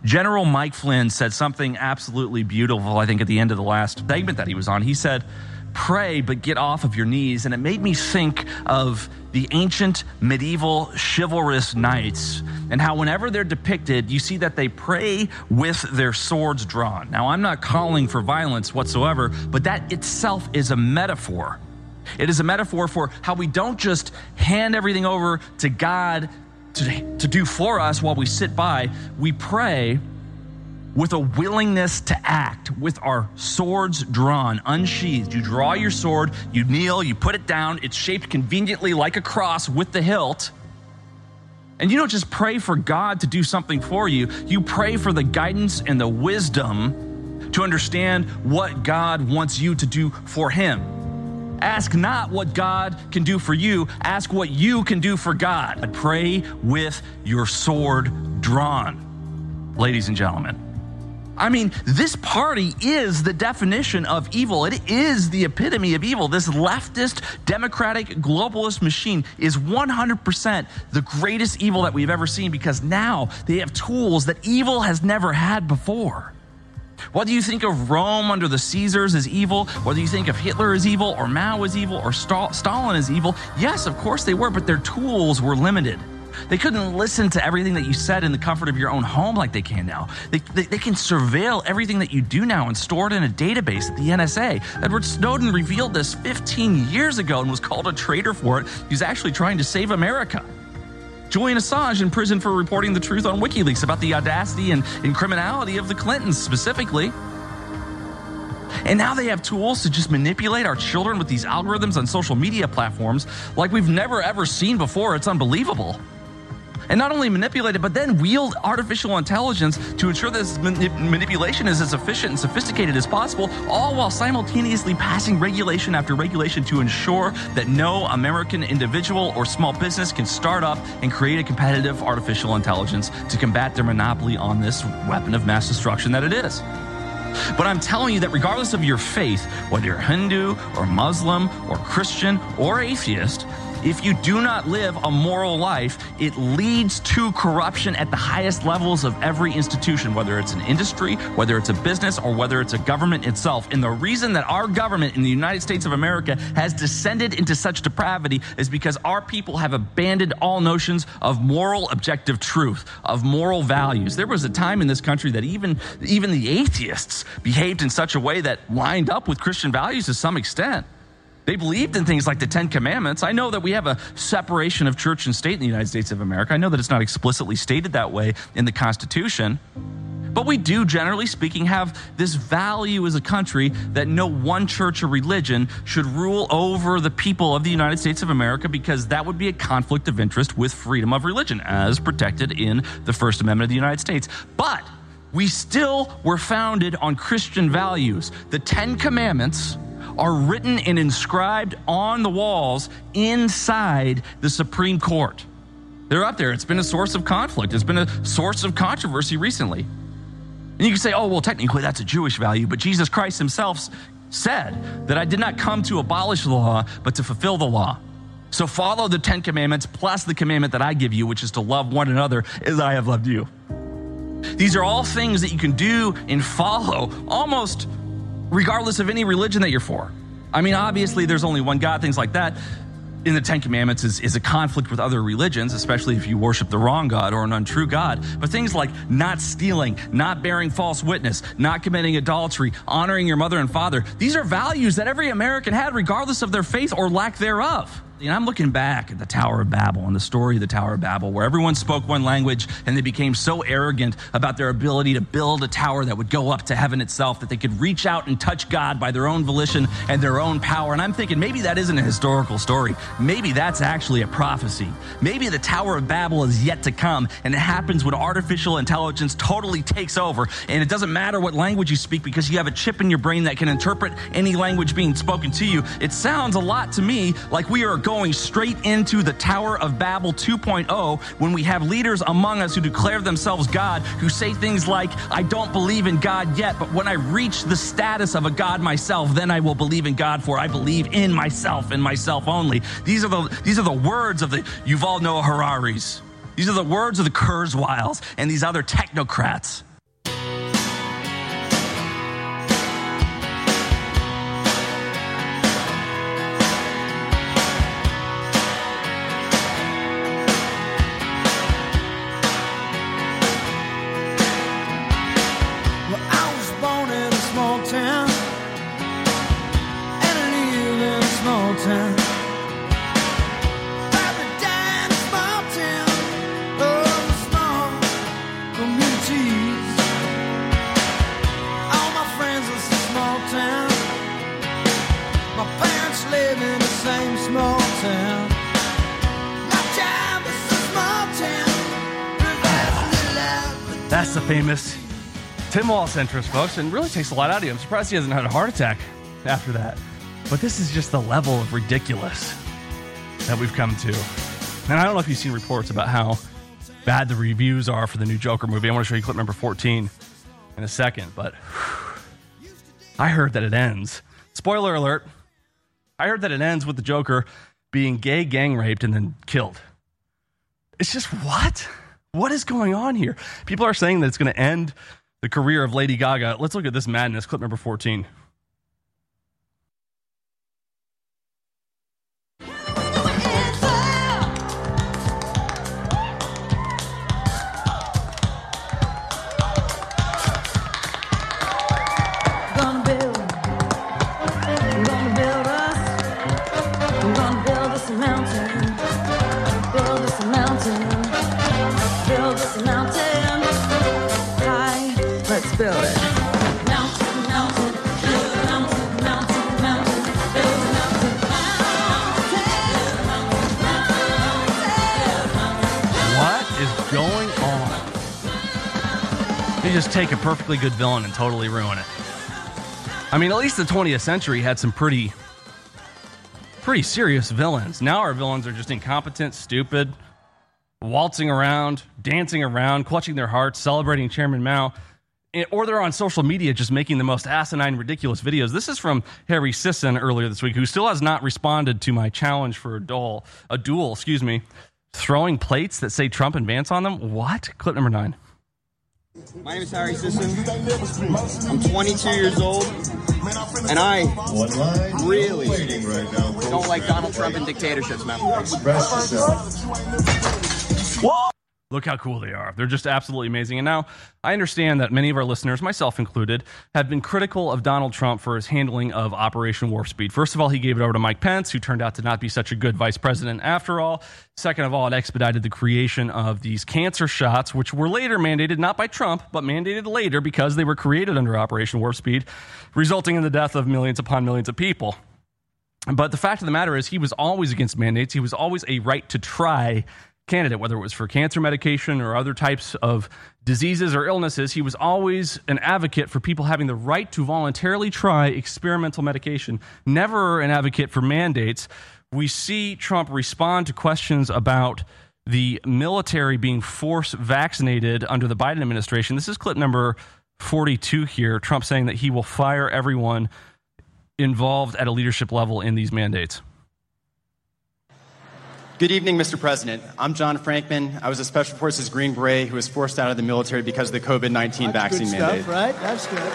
General Mike Flynn said something absolutely beautiful, I think, at the end of the last segment that he was on. He said, pray, but get off of your knees. And it made me think of the ancient medieval chivalrous knights and how whenever they're depicted, you see that they pray with their swords drawn. Now, I'm not calling for violence whatsoever, but that itself is a metaphor. It is a metaphor for how we don't just hand everything over to God to do for us while we sit by. We pray with a willingness to act, with our swords drawn, unsheathed. You draw your sword, you kneel, you put it down. It's shaped conveniently like a cross with the hilt. And you don't just pray for God to do something for you. You pray for the guidance and the wisdom to understand what God wants you to do for him. Ask not what God can do for you. Ask what you can do for God. Pray with your sword drawn, ladies and gentlemen. I mean, this party is the definition of evil. It is the epitome of evil. This leftist, democratic, globalist machine is 100% the greatest evil that we've ever seen, because now they have tools that evil has never had before. Whether you think of Rome under the Caesars as evil, whether you think of Hitler as evil, or Mao as evil, or Stalin as evil, yes, of course they were, but their tools were limited. They couldn't listen to everything that you said in the comfort of your own home like they can now. They can surveil everything that you do now and store it in a database at the NSA. Edward Snowden revealed this 15 years ago and was called a traitor for it. He was actually trying to save America. Julian Assange in prison for reporting the truth on WikiLeaks about the audacity and criminality of the Clintons specifically. And now they have tools to just manipulate our children with these algorithms on social media platforms like we've never ever seen before. It's unbelievable. And not only manipulate it, but then wield artificial intelligence to ensure that this manipulation is as efficient and sophisticated as possible, all while simultaneously passing regulation after regulation to ensure that no American individual or small business can start up and create a competitive artificial intelligence to combat their monopoly on this weapon of mass destruction that it is. But I'm telling you that regardless of your faith, whether you're Hindu or Muslim or Christian or atheist, if you do not live a moral life, it leads to corruption at the highest levels of every institution, whether it's an industry, whether it's a business, or whether it's a government itself. And the reason that our government in the United States of America has descended into such depravity is because our people have abandoned all notions of moral objective truth, of moral values. There was a time in this country that even the atheists behaved in such a way that lined up with Christian values to some extent. They believed in things like the Ten Commandments. I know that we have a separation of church and state in the United States of America. I know that it's not explicitly stated that way in the Constitution. But we do, generally speaking, have this value as a country that no one church or religion should rule over the people of the United States of America, because that would be a conflict of interest with freedom of religion as protected in the First Amendment of the United States. But we still were founded on Christian values. The Ten Commandments are written and inscribed on the walls inside the Supreme Court. They're up there. It's been a source of conflict. It's been a source of controversy recently. And you can say, oh, well, technically that's a Jewish value, but Jesus Christ himself said that I did not come to abolish the law, but to fulfill the law. So follow the Ten Commandments plus the commandment that I give you, which is to love one another as I have loved you. These are all things that you can do and follow almost regardless of any religion that you're for. I mean, obviously, there's only one God, things like that. In the Ten Commandments is a conflict with other religions, especially if you worship the wrong God or an untrue God. But things like not stealing, not bearing false witness, not committing adultery, honoring your mother and father, these are values that every American had regardless of their faith or lack thereof. And I'm looking back at the Tower of Babel and the story of the Tower of Babel, where everyone spoke one language and they became so arrogant about their ability to build a tower that would go up to heaven itself that they could reach out and touch God by their own volition and their own power. And I'm thinking maybe that isn't a historical story. Maybe that's actually a prophecy. Maybe the Tower of Babel is yet to come, and it happens when artificial intelligence totally takes over. And it doesn't matter what language you speak because you have a chip in your brain that can interpret any language being spoken to you. It sounds a lot to me like we are going straight into the Tower of Babel 2.0 when we have leaders among us who declare themselves God, who say things like, I don't believe in God yet, but when I reach the status of a God myself, then I will believe in God, for I believe in myself and myself only. These are the words of the Yuval Noah Hararis. These are the words of the Kurzweils and these other technocrats. That's the famous Tim Walz entrance, folks, and really takes a lot out of you. I'm surprised he hasn't had a heart attack after that. But this is just the level of ridiculous that we've come to. And I don't know if you've seen reports about how bad the reviews are for the new Joker movie. I want to show you clip number 14 in a second, but I heard that it ends. Spoiler alert. I heard that it ends with the Joker being gay gang raped and then killed. It's just what? What is going on here? People are saying that it's going to end the career of Lady Gaga. Let's look at this madness. Clip number 14. Build it. Mountain, mountain, build a mountain, mountain, mountain, build a mountain, mountain. What is going on? They just take a perfectly good villain and totally ruin it. I mean, at least the 20th century had some pretty serious villains. Now our villains are just incompetent, stupid, waltzing around, dancing around, clutching their hearts, celebrating Chairman Mao. Or they're on social media just making the most asinine, ridiculous videos. This is from Harry Sisson earlier this week, who still has not responded to my challenge for a duel, throwing plates that say Trump and Vance on them. What? Clip number 9. My name is Harry Sisson. I'm 22 years old, and I really don't like Donald Trump and dictatorships, man. Whoa! Look how cool they are. They're just absolutely amazing. And now I understand that many of our listeners, myself included, have been critical of Donald Trump for his handling of Operation Warp Speed. First of all, he gave it over to Mike Pence, who turned out to not be such a good vice president after all. Second of all, it expedited the creation of these cancer shots, which were later mandated, not by Trump, but mandated later because they were created under Operation Warp Speed, resulting in the death of millions upon millions of people. But the fact of the matter is he was always against mandates. He was always a right to try candidate, whether it was for cancer medication or other types of diseases or illnesses. He was always an advocate for people having the right to voluntarily try experimental medication, never an advocate for mandates. We see Trump respond to questions about the military being force vaccinated under the Biden administration. This is clip number 42 here. Trump saying that he will fire everyone involved at a leadership level in these mandates. Good evening, Mr. President. I'm John Frankman. I was a Special Forces Green Beret who was forced out of the military because of the COVID-19 vaccine mandate. That's good stuff, right? That's good.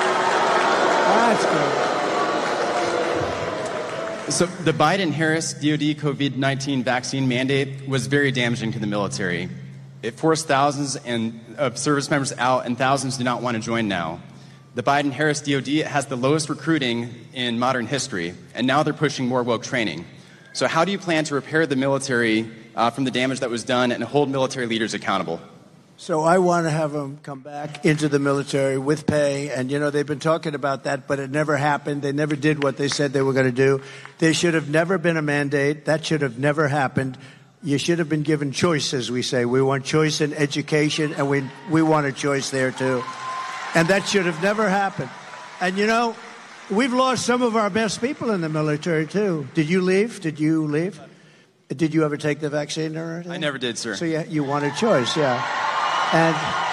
That's good. So the Biden-Harris DoD COVID-19 vaccine mandate was very damaging to the military. It forced thousands of service members out, and thousands do not want to join now. The Biden-Harris DoD has the lowest recruiting in modern history, and now they're pushing more woke training. So how do you plan to repair the military from the damage that was done and hold military leaders accountable? So I want to have them come back into the military with pay. And, they've been talking about that, but it never happened. They never did what they said they were going to do. There should have never been a mandate. That should have never happened. You should have been given choice, as we say. We want choice in education, and we want a choice there, too. And that should have never happened. And, we've lost some of our best people in the military, too. Did you leave? Did you ever take the vaccine or anything? I never did, sir. So you want a choice, yeah. And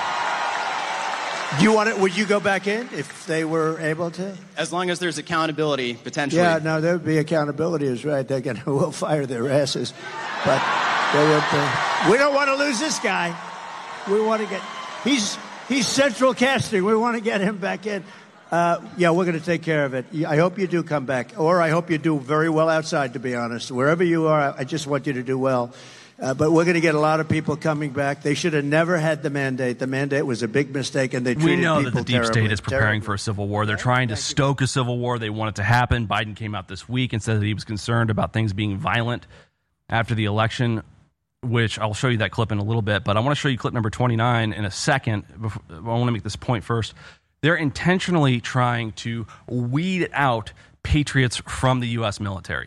would you go back in if they were able to? As long as there's accountability, potentially. Yeah, no, there would be accountability is right. We'll fire their asses. But we don't want to lose this guy. We want to he's central casting. We want to get him back in. We're going to take care of it. I hope you do come back, or I hope you do very well outside, to be honest. Wherever you are, I just want you to do well. But we're going to get a lot of people coming back. They should have never had the mandate. The mandate was a big mistake, and they treated people terribly. We know that the deep state is preparing for a civil war. They're trying to stoke a civil war. They want it to happen. Biden came out this week and said that he was concerned about things being violent after the election, which I'll show you that clip in a little bit. But I want to show you clip number 29 in a second. I want to make this point first. They're intentionally trying to weed out patriots from the U.S. military.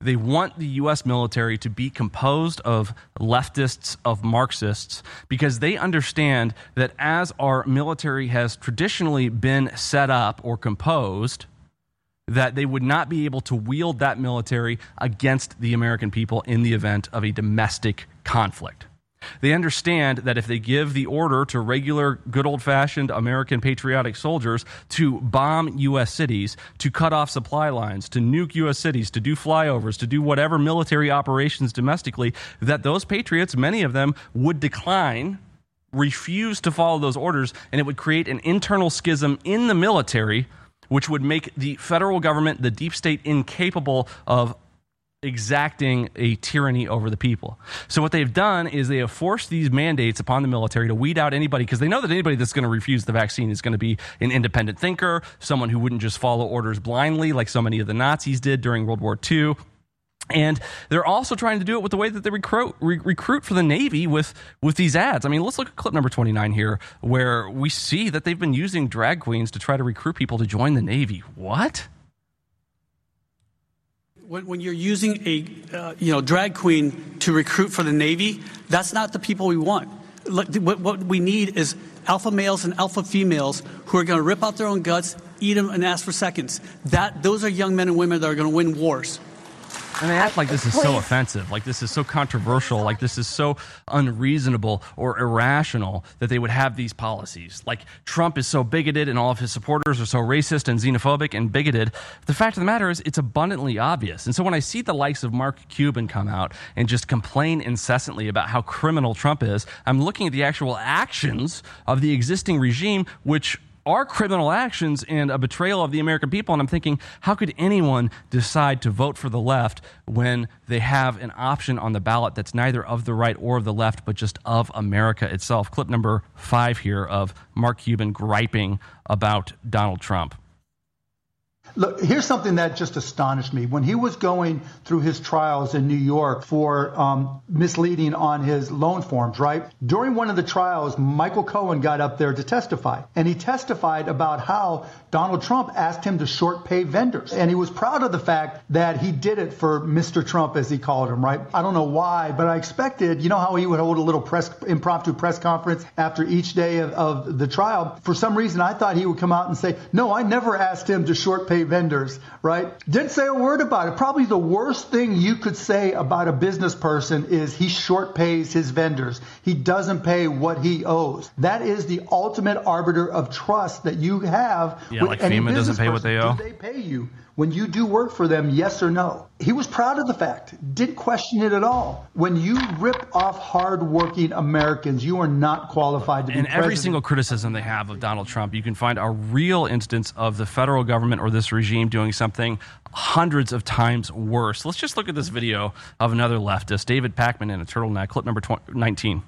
They want the U.S. military to be composed of leftists, of Marxists, because they understand that as our military has traditionally been set up or composed, that they would not be able to wield that military against the American people in the event of a domestic conflict. They understand that if they give the order to regular, good old-fashioned American patriotic soldiers to bomb U.S. cities, to cut off supply lines, to nuke U.S. cities, to do flyovers, to do whatever military operations domestically, that those patriots, many of them, would decline, refuse to follow those orders, and it would create an internal schism in the military, which would make the federal government, the deep state, incapable of exacting a tyranny over the people. So what they've done is they have forced these mandates upon the military to weed out anybody, because they know that anybody that's going to refuse the vaccine is going to be an independent thinker, someone who wouldn't just follow orders blindly like so many of the Nazis did during World War II. And they're also trying to do it with the way that they recruit for the Navy with these ads. I mean, let's look at clip number 29 here, where we see that they've been using drag queens to try to recruit people to join the Navy. What? When you're using a drag queen to recruit for the Navy, that's not the people we want. What we need is alpha males and alpha females who are going to rip out their own guts, eat them, and ask for seconds. Those are young men and women that are going to win wars. And they act like this is so offensive, like this is so controversial, like this is so unreasonable or irrational that they would have these policies. Like Trump is so bigoted and all of his supporters are so racist and xenophobic and bigoted. The fact of the matter is it's abundantly obvious. And so when I see the likes of Mark Cuban come out and just complain incessantly about how criminal Trump is, I'm looking at the actual actions of the existing regime, which are criminal actions and a betrayal of the American people. And I'm thinking, how could anyone decide to vote for the left when they have an option on the ballot that's neither of the right or of the left, but just of America itself? Clip number 5 here of Mark Cuban griping about Donald Trump. Look, here's something that just astonished me. When he was going through his trials in New York for misleading on his loan forms, right? During one of the trials, Michael Cohen got up there to testify. And he testified about how Donald Trump asked him to short pay vendors. And he was proud of the fact that he did it for Mr. Trump, as he called him, right? I don't know why, but I expected, you know how he would hold a little impromptu press conference after each day of the trial? For some reason, I thought he would come out and say, no, I never asked him to short pay vendors, right? Didn't say a word about it. Probably the worst thing you could say about a business person is he short pays his vendors. He doesn't pay what he owes. That is the ultimate arbiter of trust that you have. Yeah, like FEMA doesn't pay what they owe. Do they pay you when you do work for them, yes or no? He was proud of the fact, didn't question it at all. When you rip off hardworking Americans, you are not qualified to be president. And every single criticism they have of Donald Trump, you can find a real instance of the federal government or this regime doing something hundreds of times worse. Let's just look at this video of another leftist, David Pakman in a turtleneck, clip number 19.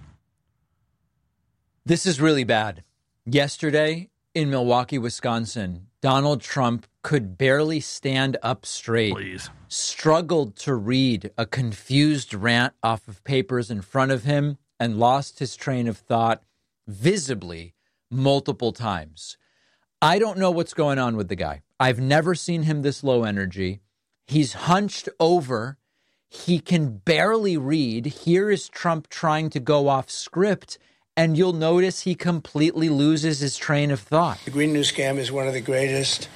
This is really bad. Yesterday in Milwaukee, Wisconsin, Donald Trump could barely stand up straight, struggled to read a confused rant off of papers in front of him, and lost his train of thought visibly multiple times. I don't know what's going on with the guy. I've never seen him this low energy. He's hunched over. He can barely read. Here is Trump trying to go off script, and you'll notice he completely loses his train of thought. The Green New Scam is one of the greatest,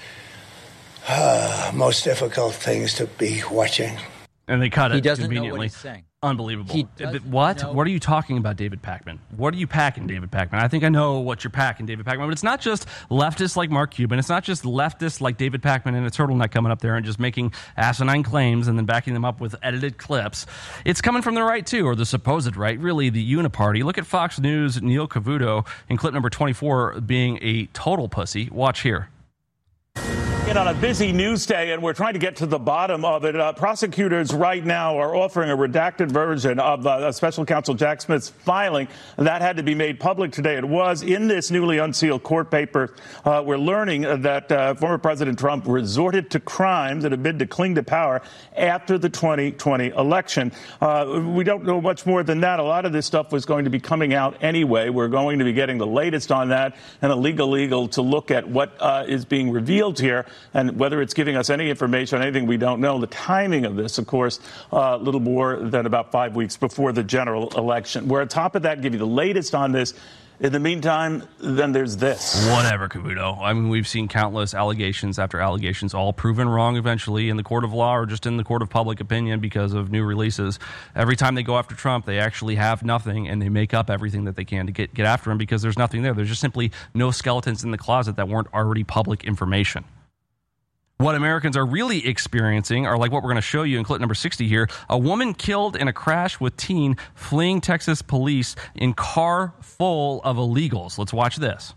most difficult things to be watching. And they cut it He doesn't conveniently. know what he's saying. Unbelievable. What? What are you talking about, David Pakman? What are you packing, David Pakman? I think I know what you're packing, David Pakman. But it's not just leftists like Mark Cuban. It's not just leftists like David Pakman in a turtleneck coming up there and just making asinine claims and then backing them up with edited clips. It's coming from the right, too, or the supposed right, really the uniparty. Look at Fox News' Neil Cavuto in clip number 24 being a total pussy. Watch here. On a busy news day, and we're trying to get to the bottom of it. Prosecutors right now are offering a redacted version of Special Counsel Jack Smith's filing. That had to be made public today. It was in this newly unsealed court paper. We're learning that former President Trump resorted to crimes in a bid to cling to power after the 2020 election. We don't know much more than that. A lot of this stuff was going to be coming out anyway. We're going to be getting the latest on that and a legal to look at what is being revealed here. And whether it's giving us any information, anything we don't know, the timing of this, of course, a little more than about 5 weeks before the general election. We're on top of that, give you the latest on this. In the meantime, then there's this. Whatever, Cavuto. I mean, we've seen countless allegations after allegations, all proven wrong eventually in the court of law or just in the court of public opinion because of new releases. Every time they go after Trump, they actually have nothing, and they make up everything that they can to get after him because there's nothing there. There's just simply no skeletons in the closet that weren't already public information. What Americans are really experiencing are like what we're going to show you in clip number 60 here. A woman killed in a crash with teen fleeing Texas police in car full of illegals. Let's watch this.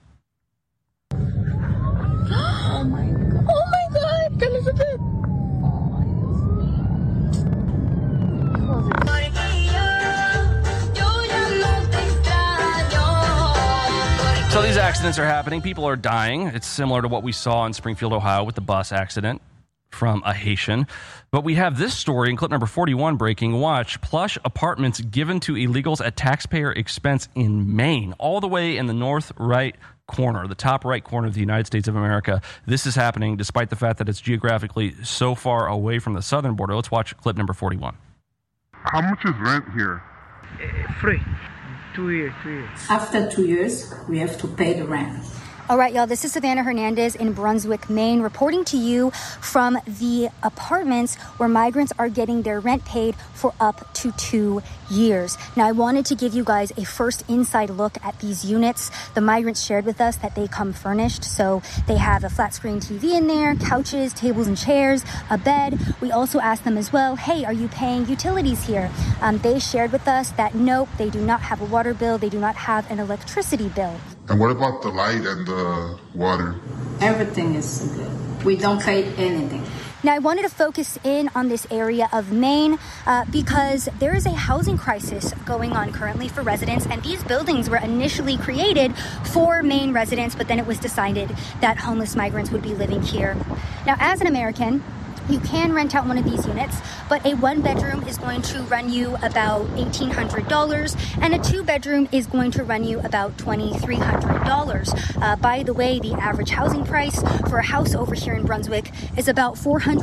Oh my God, ¿qué les hace? So these accidents are happening. People are dying. It's similar to what we saw in Springfield, Ohio with the bus accident from a Haitian. But we have this story in clip number 41 breaking. Watch. Plush apartments given to illegals at taxpayer expense in Maine, all the way in the north right corner, the top right corner of the United States of America. This is happening despite the fact that it's geographically so far away from the southern border. Let's watch clip number 41. How much is rent here? Free. 2 years. After 2 years, we have to pay the rent. All right, y'all, this is Savannah Hernandez in Brunswick, Maine, reporting to you from the apartments where migrants are getting their rent paid for up to 2 years. Now, I wanted to give you guys a first inside look at these units. The migrants shared with us that they come furnished, so they have a flat screen TV in there, couches, tables and chairs, a bed. We also asked them as well, hey, are you paying utilities here? They shared with us that nope, they do not have a water bill, they do not have an electricity bill. And what about the light and the water? Everything is good. We don't pay anything. Now, I wanted to focus in on this area of Maine because there is a housing crisis going on currently for residents, and these buildings were initially created for Maine residents, but then it was decided that homeless migrants would be living here. Now, as an American, you can rent out one of these units, but a one-bedroom is going to run you about $1,800, and a two-bedroom is going to run you about $2,300. By the way, the average housing price for a house over here in Brunswick is about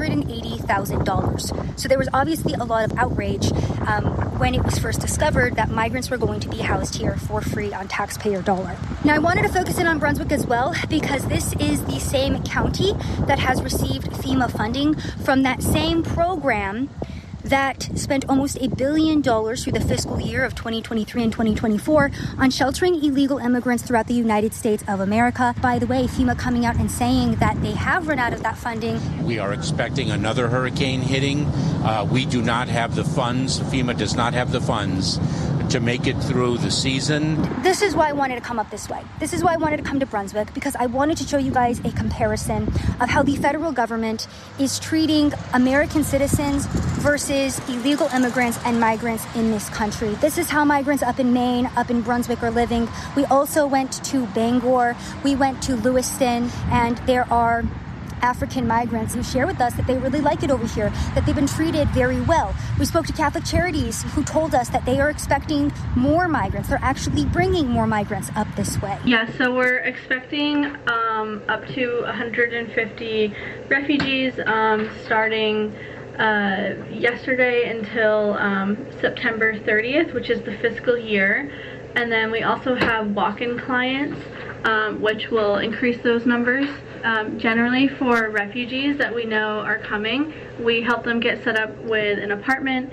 $480,000. So there was obviously a lot of outrage when it was first discovered that migrants were going to be housed here for free on taxpayer dollar. Now, I wanted to focus in on Brunswick as well because this is the same county that has received FEMA funding from that same program that spent almost $1 billion through the fiscal year of 2023 and 2024 on sheltering illegal immigrants throughout the United States of America. By the way, FEMA coming out and saying that they have run out of that funding. We are expecting another hurricane hitting. We do not have the funds. FEMA does not have the funds to make it through the season. This is why I wanted to come up this way. This is why I wanted to come to Brunswick, because I wanted to show you guys a comparison of how the federal government is treating American citizens versus illegal immigrants and migrants in this country. This is how migrants up in Maine, up in Brunswick are living. We also went to Bangor, we went to Lewiston, and there are African migrants who share with us that they really like it over here, that they've been treated very well. We spoke to Catholic Charities who told us that they are expecting more migrants. They're actually bringing more migrants up this way. Yeah, so we're expecting up to 150 refugees starting yesterday until September 30th, which is the fiscal year. And then we also have walk-in clients, which will increase those numbers. Generally for refugees that we know are coming, we help them get set up with an apartment,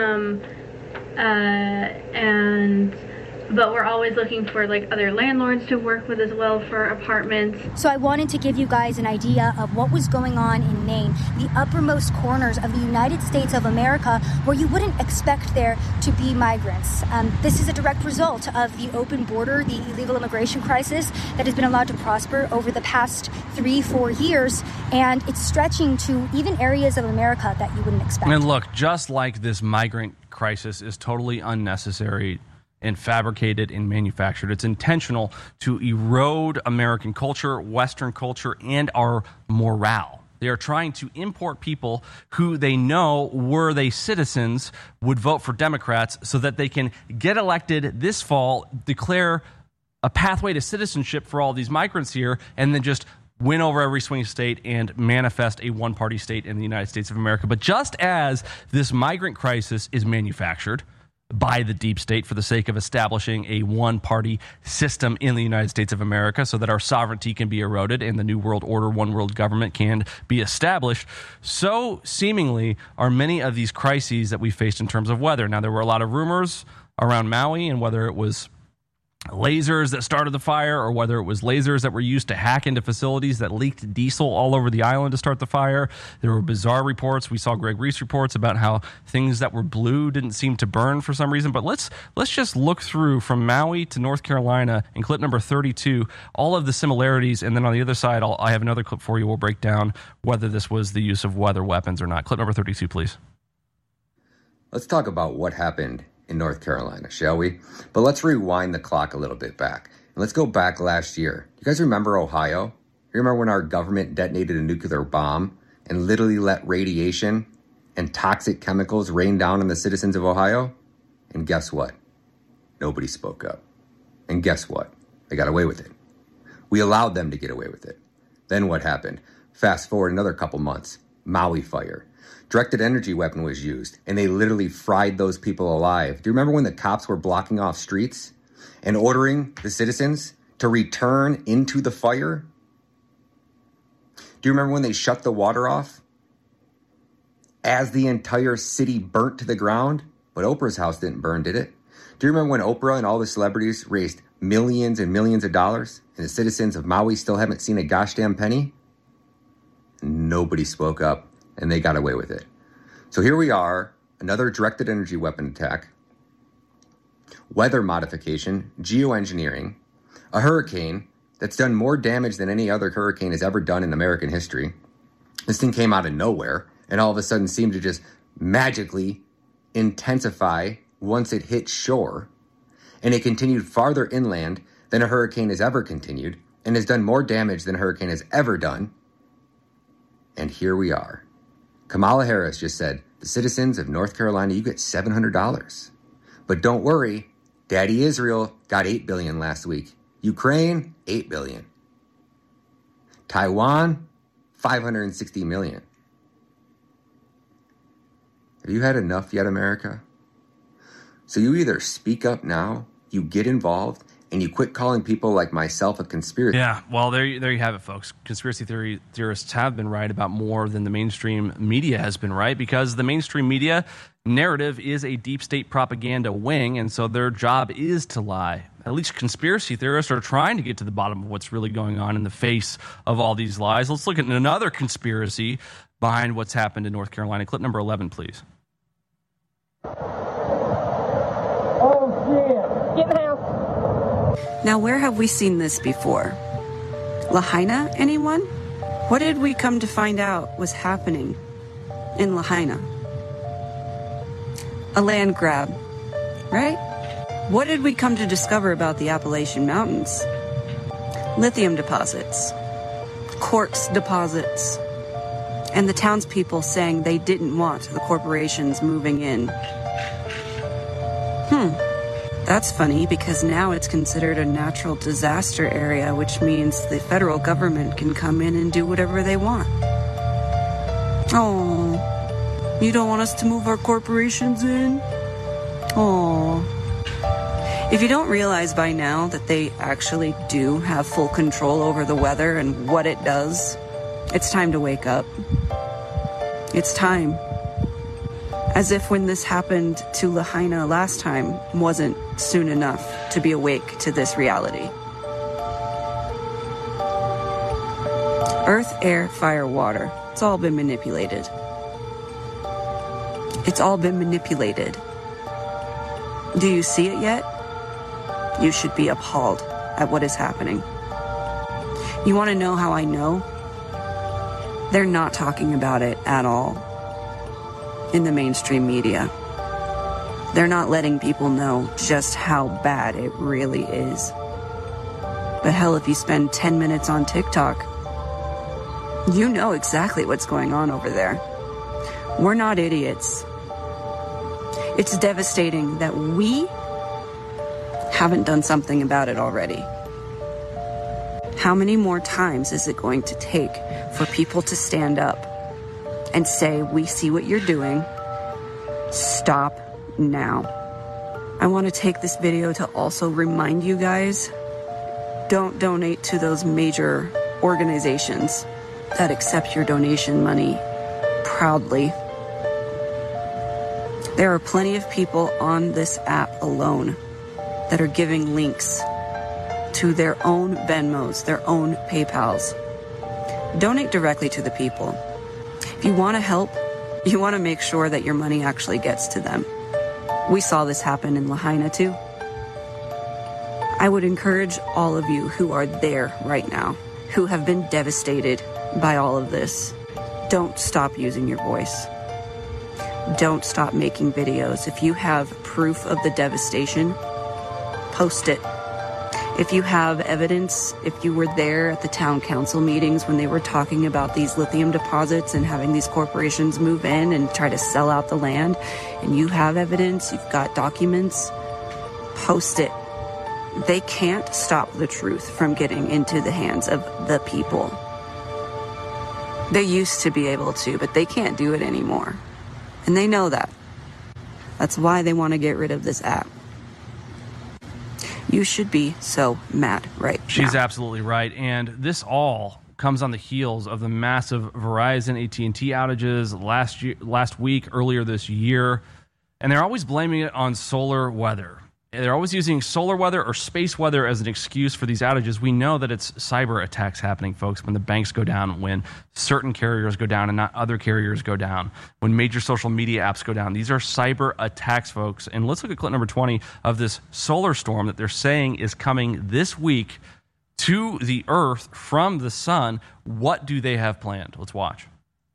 but we're always looking for like other landlords to work with as well for apartments. So I wanted to give you guys an idea of what was going on in Maine, the uppermost corners of the United States of America, where you wouldn't expect there to be migrants. This is a direct result of the open border, the illegal immigration crisis that has been allowed to prosper over the past 3-4 years, and it's stretching to even areas of America that you wouldn't expect. And look, just like this migrant crisis is totally unnecessary and fabricated and manufactured. It's intentional to erode American culture, Western culture, and our morale. They are trying to import people who they know, were they citizens, would vote for Democrats so that they can get elected this fall, declare a pathway to citizenship for all these migrants here, and then just win over every swing state and manifest a one-party state in the United States of America. But just as this migrant crisis is manufactured by the deep state for the sake of establishing a one-party system in the United States of America so that our sovereignty can be eroded and the New World Order, one world government can be established, so seemingly are many of these crises that we faced in terms of weather. Now, there were a lot of rumors around Maui and whether it was lasers that started the fire or whether it was lasers that were used to hack into facilities that leaked diesel all over the island to start the fire. There were bizarre reports. We saw Greg Reese reports about how things that were blue didn't seem to burn for some reason. But let's just look through from Maui to North Carolina in clip number 32, all of the similarities. And then on the other side, I have another clip for you. We'll break down whether this was the use of weather weapons or not. Clip number 32, please. Let's talk about what happened in North Carolina, shall we? But let's rewind the clock a little bit back. And let's go back last year. You guys remember Ohio? You remember when our government detonated a nuclear bomb and literally let radiation and toxic chemicals rain down on the citizens of Ohio? And guess what? Nobody spoke up. And guess what? They got away with it. We allowed them to get away with it. Then what happened? Fast forward another couple months. Maui fire. Directed energy weapon was used, and they literally fried those people alive. Do you remember when the cops were blocking off streets and ordering the citizens to return into the fire? Do you remember when they shut the water off as the entire city burnt to the ground? But Oprah's house didn't burn, did it? Do you remember when Oprah and all the celebrities raised millions and millions of dollars, and the citizens of Maui still haven't seen a gosh damn penny? Nobody spoke up. And they got away with it. So here we are, another directed energy weapon attack, weather modification, geoengineering, a hurricane that's done more damage than any other hurricane has ever done in American history. This thing came out of nowhere and all of a sudden seemed to just magically intensify once it hit shore. And it continued farther inland than a hurricane has ever continued and has done more damage than a hurricane has ever done. And here we are. Kamala Harris just said, the citizens of North Carolina, you get $700. But don't worry, Daddy Israel got $8 billion last week. Ukraine, $8 billion. Taiwan, $560 million. Have you had enough yet, America? So you either speak up now, you get involved, and you quit calling people like myself a conspiracy. Yeah, well, there you have it, folks. Conspiracy theorists have been right about more than the mainstream media has been right, because the mainstream media narrative is a deep state propaganda wing, and so their job is to lie. At least conspiracy theorists are trying to get to the bottom of what's really going on in the face of all these lies. Let's look at another conspiracy behind what's happened in North Carolina. Clip number 11, please. Oh, shit. Get in the house. Now, where have we seen this before? Lahaina, anyone? What did we come to find out was happening in Lahaina? A land grab, right? What did we come to discover about the Appalachian Mountains? Lithium deposits, quartz deposits, and the townspeople saying they didn't want the corporations moving in. That's funny, because now it's considered a natural disaster area, which means the federal government can come in and do whatever they want. Oh, you don't want us to move our corporations in? Oh. If you don't realize by now that they actually do have full control over the weather and what it does, it's time to wake up. It's time. As if when this happened to Lahaina last time wasn't soon enough to be awake to this reality. Earth, air, fire, water. It's all been manipulated. It's all been manipulated. Do you see it yet? You should be appalled at what is happening. You want to know how I know? They're not talking about it at all in the mainstream media. They're not letting people know just how bad it really is. But hell, if you spend 10 minutes on TikTok, you know exactly what's going on over there. We're not idiots. It's devastating that we haven't done something about it already. How many more times is it going to take for people to stand up and say, we see what you're doing, stop now? I want to take this video to also remind you guys, don't donate to those major organizations that accept your donation money proudly. There are plenty of people on this app alone that are giving links to their own Venmos, their own PayPals. Donate directly to the people. If you want to help, you want to make sure that your money actually gets to them. We saw this happen in Lahaina too. I would encourage all of you who are there right now, who have been devastated by all of this, don't stop using your voice. Don't stop making videos. If you have proof of the devastation, post it. If you have evidence, if you were there at the town council meetings when they were talking about these lithium deposits and having these corporations move in and try to sell out the land, and you have evidence, you've got documents, post it. They can't stop the truth from getting into the hands of the people. They used to be able to, but they can't do it anymore. And they know that. That's why they want to get rid of this app. You should be so mad right now. She's absolutely right. And this all comes on the heels of the massive Verizon AT&T outages last week, earlier this year. And they're always blaming it on solar weather. They're always using solar weather or space weather as an excuse for these outages. We know that it's cyber attacks happening, folks, when the banks go down, when certain carriers go down and not other carriers go down, when major social media apps go down. These are cyber attacks, folks. And let's look at clip number 20 of this solar storm that they're saying is coming this week to the Earth from the sun. What do they have planned? Let's watch.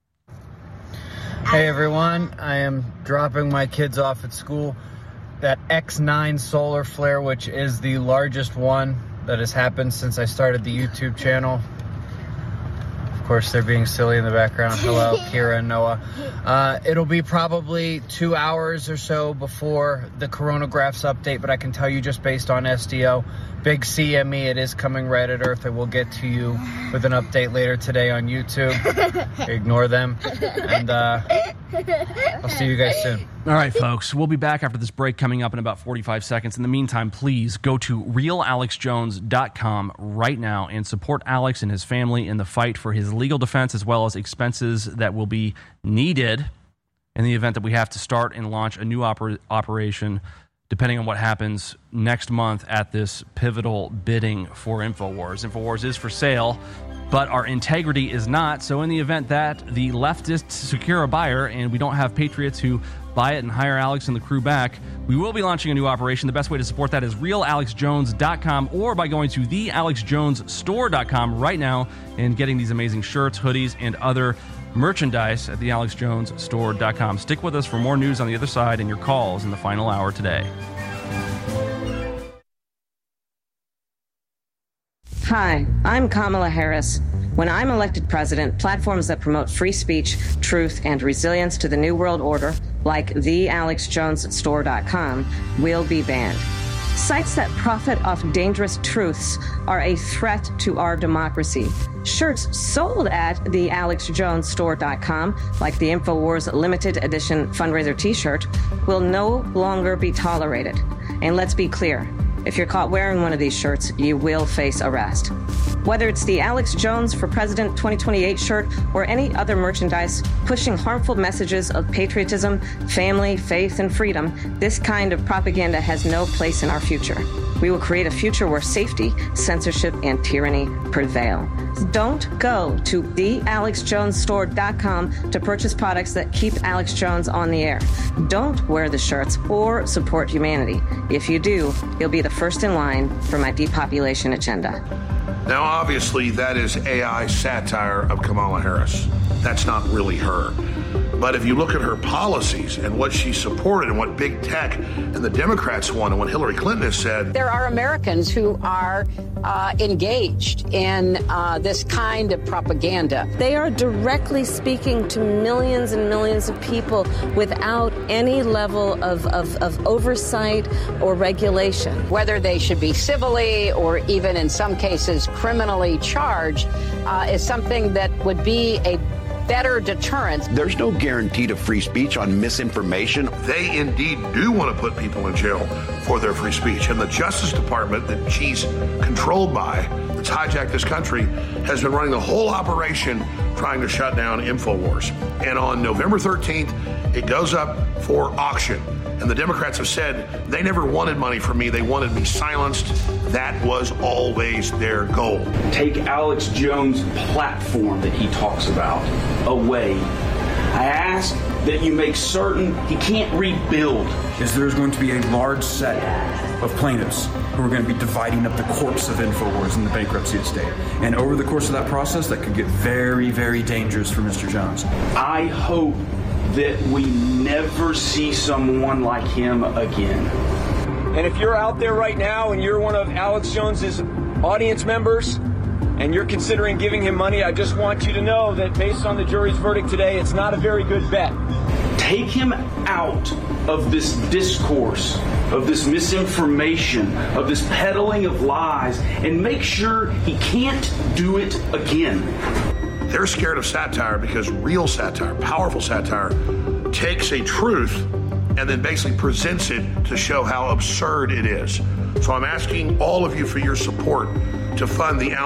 Hey, everyone. I am dropping my kids off at school. That X9 solar flare, which is the largest one that has happened since I started the YouTube channel. Of course, they're being silly in the background. Hello, Kira and Noah. It'll be probably 2 hours or so before the coronagraphs update, but I can tell you just based on SDO, big CME, it is coming right at Earth. I will get to you with an update later today on YouTube. Ignore them. And I'll see you guys soon. All right, folks, we'll be back after this break coming up in about 45 seconds. In the meantime, please go to realalexjones.com right now and support Alex and his family in the fight for his legal defense, as well as expenses that will be needed in the event that we have to start and launch a new operation, depending on what happens next month at this pivotal bidding for InfoWars. InfoWars is for sale, but our integrity is not. So in the event that the leftists secure a buyer and we don't have patriots who buy it and hire Alex and the crew back, we will be launching a new operation. The best way to support that is realalexjones.com or by going to thealexjonesstore.com right now and getting these amazing shirts, hoodies, and other merchandise at thealexjonesstore.com. Stick with us for more news on the other side and your calls in the final hour today. Hi, I'm Kamala Harris. When I'm elected president, platforms that promote free speech, truth, and resilience to the New World Order, like thealexjonesstore.com, will be banned. Sites that profit off dangerous truths are a threat to our democracy. Shirts sold at thealexjonesstore.com, like the InfoWars limited edition fundraiser t-shirt, will no longer be tolerated. And let's be clear, if you're caught wearing one of these shirts, you will face arrest. Whether it's the Alex Jones for President 2028 shirt or any other merchandise pushing harmful messages of patriotism, family, faith, and freedom, this kind of propaganda has no place in our future. We will create a future where safety, censorship, and tyranny prevail. Don't go to thealexjonesstore.com to purchase products that keep Alex Jones on the air. Don't wear the shirts or support humanity. If you do, you'll be the first in line for my depopulation agenda. Now, obviously, that is AI satire of Kamala Harris. That's not really her. But if you look at her policies and what she supported and what big tech and the Democrats want and what Hillary Clinton has said. There are Americans who are engaged in this kind of propaganda. They are directly speaking to millions and millions of people without any level of oversight or regulation. Whether they should be civilly or even in some cases criminally charged is something that would be a better deterrent. There's no guarantee to free speech on misinformation. They indeed do want to put people in jail for their free speech. And the Justice Department that she's controlled by, that's hijacked this country, has been running the whole operation trying to shut down InfoWars. And on November 13th, it goes up for auction. And the Democrats have said they never wanted money from me. They wanted me silenced. That was always their goal. Take Alex Jones' platform that he talks about away. I ask that you make certain he can't rebuild. Is there's going to be a large set of plaintiffs who are going to be dividing up the corpse of InfoWars in the bankruptcy estate. And over the course of that process, that could get very, very dangerous for Mr. Jones. I hope that we never see someone like him again. And if you're out there right now and you're one of Alex Jones's audience members and you're considering giving him money, I just want you to know that based on the jury's verdict today, it's not a very good bet. Take him out of this discourse, of this misinformation, of this peddling of lies, and make sure he can't do it again. They're scared of satire because real satire, powerful satire, takes a truth and then basically presents it to show how absurd it is. So I'm asking all of you for your support to fund the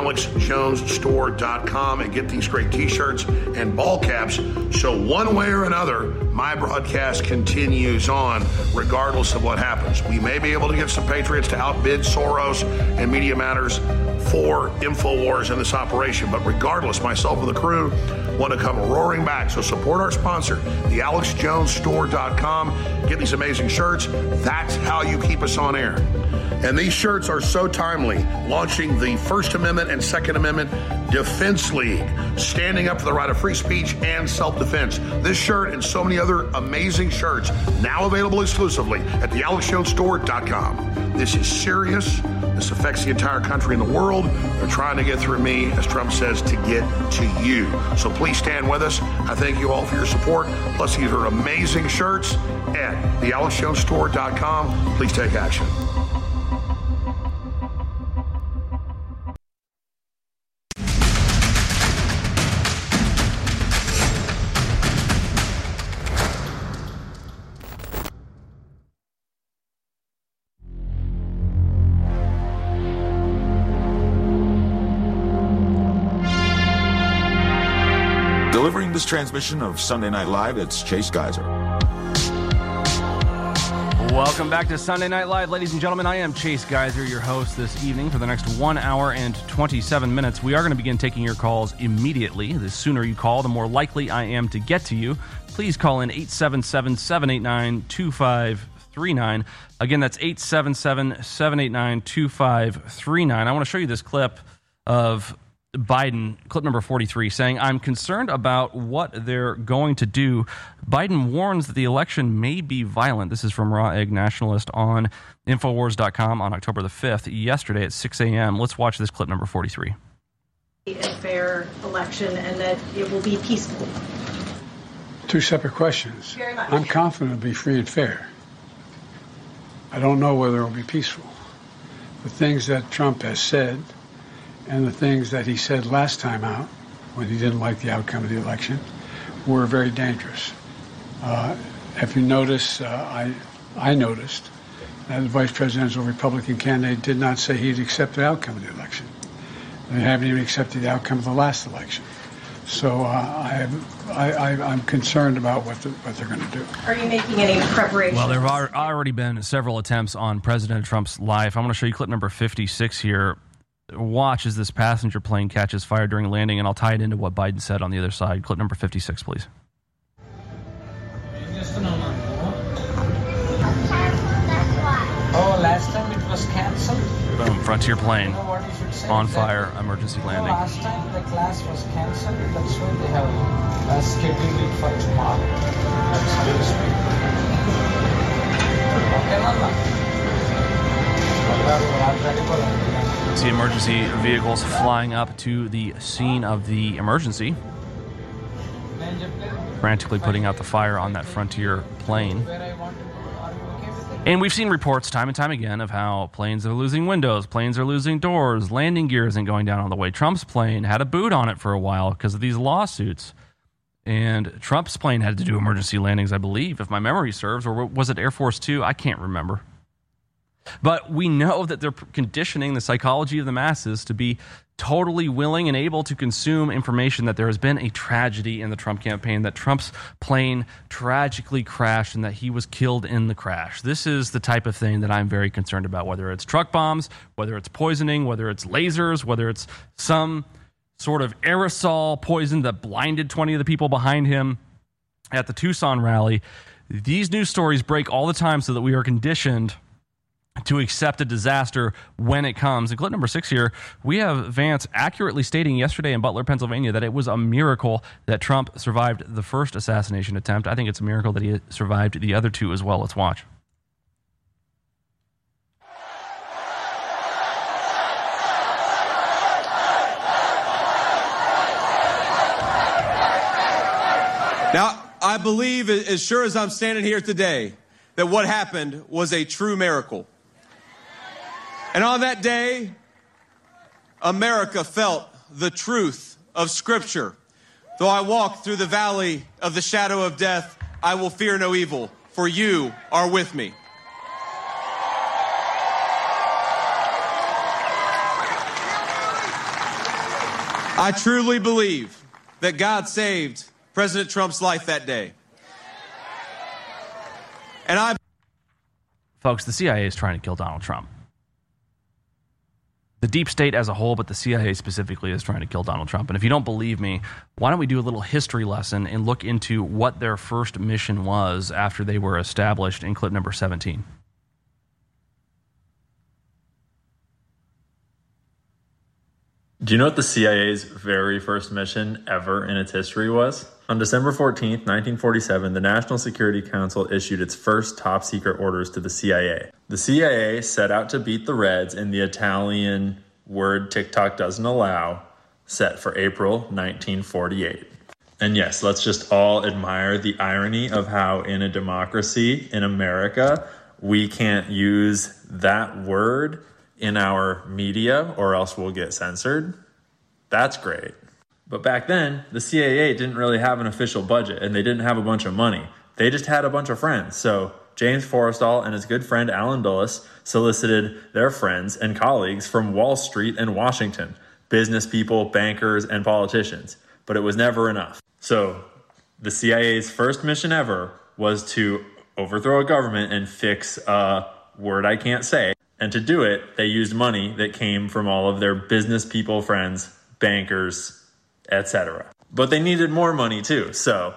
AlexJonesStore.com and get these great t-shirts and ball caps so one way or another, my broadcast continues on regardless of what happens. We may be able to get some patriots to outbid Soros and Media Matters for InfoWars in this operation, but regardless, myself and the crew want to come roaring back. So support our sponsor, the AlexJonesStore.com. Get these amazing shirts. That's how you keep us on air. And these shirts are so timely, launching the First Amendment and Second Amendment Defense League, standing up for the right of free speech and self-defense. This shirt and so many other amazing shirts now available exclusively at the AlexJonesStore.com. This is serious. This affects the entire country and the world. They're trying to get through me, as Trump says, to get to you. So please stand with us. I thank you all for your support. Plus, these are amazing shirts at the AlexJonesStore.com. Please take action. Delivering this transmission of Sunday Night Live, it's Chase Geiser. Welcome back to Sunday Night Live, ladies and gentlemen. I am Chase Geiser, your host this evening for the next 1 hour and 27 minutes. We are going to begin taking your calls immediately. The sooner you call, the more likely I am to get to you. Please call in 877-789-2539. Again, that's 877-789-2539. I want to show you this clip of Biden, clip number 43, saying, "I'm concerned about what they're going to do." Biden warns that the election may be violent. This is from Raw Egg Nationalist on Infowars.com on October the 5th, yesterday at 6 a.m. Let's watch this clip number 43. A fair election and that it will be peaceful. Two separate questions. Very much. I'm confident it'll be free and fair. I don't know whether it'll be peaceful. The things that Trump has said and the things that he said last time out, when he didn't like the outcome of the election, were very dangerous. If you notice, I noticed that the vice presidential Republican candidate did not say he'd accept the outcome of the election. They haven't even accepted the outcome of the last election. So I'm concerned about what they're going to do. Are you making any preparations? Well, there have already been several attempts on President Trump's life. I'm going to show you clip number 56 here. Watch as this passenger plane catches fire during landing, and I'll tie it into what Biden said on the other side. Clip number 56, please. Oh, last time it was cancelled. Boom, Frontier plane on fire, emergency landing. Last time the class was cancelled, that's why they have scheduled it for tomorrow. That's how to speak. See emergency vehicles flying up to the scene of the emergency, frantically putting out the fire on that Frontier plane. And we've seen reports time and time again of how planes are losing windows, planes are losing doors, landing gear isn't going down all the way. Trump's plane had a boot on it for a while because of these lawsuits. And Trump's plane had to do emergency landings, I believe, if my memory serves. Or was it Air Force Two? I can't remember. But we know that they're conditioning the psychology of the masses to be totally willing and able to consume information that there has been a tragedy in the Trump campaign, that Trump's plane tragically crashed and that he was killed in the crash. This is the type of thing that I'm very concerned about, whether it's truck bombs, whether it's poisoning, whether it's lasers, whether it's some sort of aerosol poison that blinded 20 of the people behind him at the Tucson rally. These news stories break all the time so that we are conditioned to accept a disaster when it comes. In clip number 6 here, we have Vance accurately stating yesterday in Butler, Pennsylvania, that it was a miracle that Trump survived the first assassination attempt. I think it's a miracle that he survived the other two as well. Let's watch. Now, I believe, as sure as I'm standing here today, that what happened was a true miracle. And on that day, America felt the truth of Scripture. Though I walk through the valley of the shadow of death, I will fear no evil, for you are with me. I truly believe that God saved President Trump's life that day. And Folks, the CIA is trying to kill Donald Trump. The deep state as a whole, but the CIA specifically is trying to kill Donald Trump. And if you don't believe me, why don't we do a little history lesson and look into what their first mission was after they were established in clip number 17. Do you know what the CIA's very first mission ever in its history was? On December 14th, 1947, the National Security Council issued its first top-secret orders to the CIA. The CIA set out to beat the Reds in the Italian word TikTok doesn't allow, set for April 1948. And yes, let's just all admire the irony of how in a democracy in America, we can't use that word in our media or else we'll get censored. That's great. But back then, the CIA didn't really have an official budget and they didn't have a bunch of money. They just had a bunch of friends. So James Forrestal and his good friend Alan Dulles solicited their friends and colleagues from Wall Street and Washington, business people, bankers, and politicians. But it was never enough. So the CIA's first mission ever was to overthrow a government and fix a word I can't say. And to do it, they used money that came from all of their business people, friends, bankers, etc. But they needed more money too. So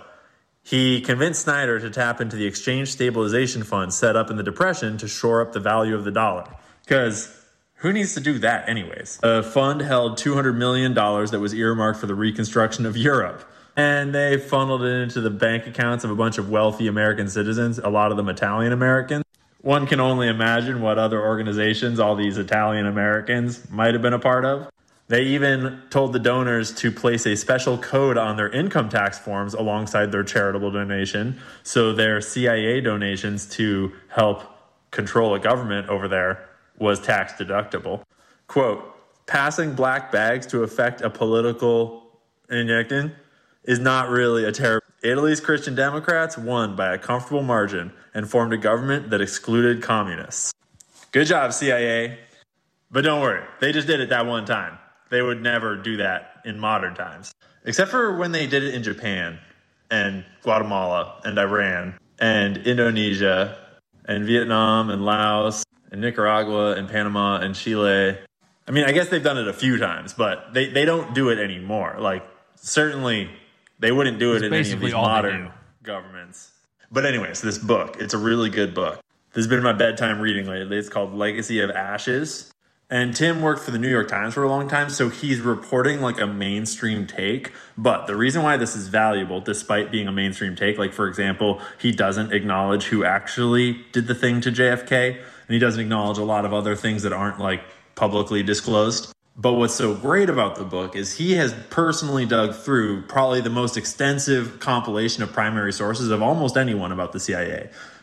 he convinced Snyder to tap into the Exchange Stabilization Fund set up in the Depression to shore up the value of the dollar. Because who needs to do that anyways? A fund held $200 million that was earmarked for the reconstruction of Europe. And they funneled it into the bank accounts of a bunch of wealthy American citizens, a lot of them Italian Americans. One can only imagine what other organizations all these Italian Americans might have been a part of. They even told the donors to place a special code on their income tax forms alongside their charitable donation, so their CIA donations to help control a government over there was tax deductible. Quote, passing black bags to effect a political injection is not really a terrible. Italy's Christian Democrats won by a comfortable margin and formed a government that excluded communists. Good job, CIA. But don't worry, they just did it that one time. They would never do that in modern times. Except for when they did it in Japan and Guatemala and Iran and Indonesia and Vietnam and Laos and Nicaragua and Panama and Chile. I mean, I guess they've done it a few times, but they don't do it anymore. Like, certainly they wouldn't do it in any of these modern governments. But anyways, this book, it's a really good book. This has been my bedtime reading lately. It's called Legacy of Ashes. And Tim worked for the New York Times for a long time, so he's reporting like a mainstream take. But the reason why this is valuable, despite being a mainstream take, like for example, he doesn't acknowledge who actually did the thing to JFK, and he doesn't acknowledge a lot of other things that aren't like publicly disclosed. But what's so great about the book is he has personally dug through probably the most extensive compilation of primary sources of almost anyone about the CIA.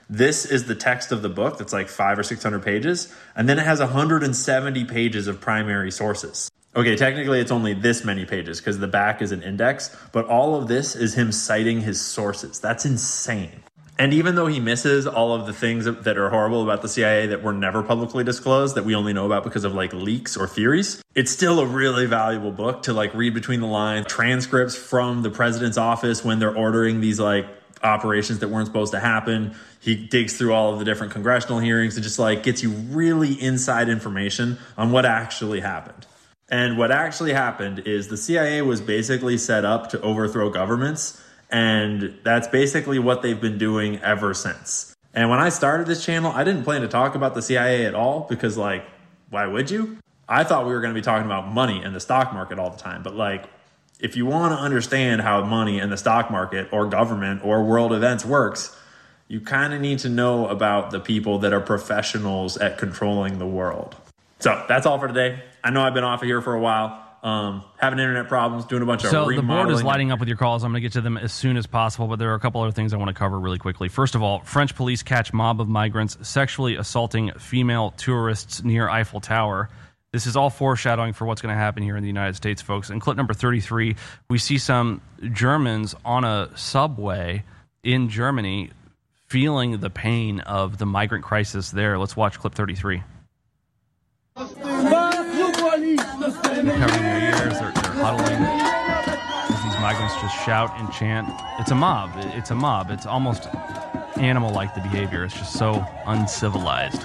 This is the text of the book that's like 500 or 600 pages. And then it has 170 pages of primary sources. Okay, technically it's only this many pages because the back is an index, but all of this is him citing his sources. That's insane. And even though he misses all of the things that are horrible about the CIA that were never publicly disclosed, that we only know about because of like leaks or theories, it's still a really valuable book to like read between the lines. Transcripts from the president's office when they're ordering these like operations that weren't supposed to happen. He digs through all of the different congressional hearings and just like gets you really inside information on what actually happened. And what actually happened is the CIA was basically set up to overthrow governments. And that's basically what they've been doing ever since. And when I started this channel, I didn't plan to talk about the CIA at all because, like, why would you? I thought we were going to be talking about money and the stock market all the time. But, like, if you want to understand how money and the stock market or government or world events works, you kind of need to know about the people that are professionals at controlling the world. So that's all for today. I know I've been off of here for a while. Having internet problems, doing a bunch of remodeling. So the board is lighting up with your calls. I'm going to get to them as soon as possible, but there are a couple other things I want to cover really quickly. First of all, French police catch mob of migrants sexually assaulting female tourists near Eiffel Tower. This is all foreshadowing for what's going to happen here in the United States, folks. In clip number 33, we see some Germans on a subway in Germany feeling the pain of the migrant crisis there. Let's watch clip 33. They're covering their ears, they're huddling as these migrants just shout and chant. It's a mob. It's a mob. It's almost animal-like, the behavior. It's just so uncivilized.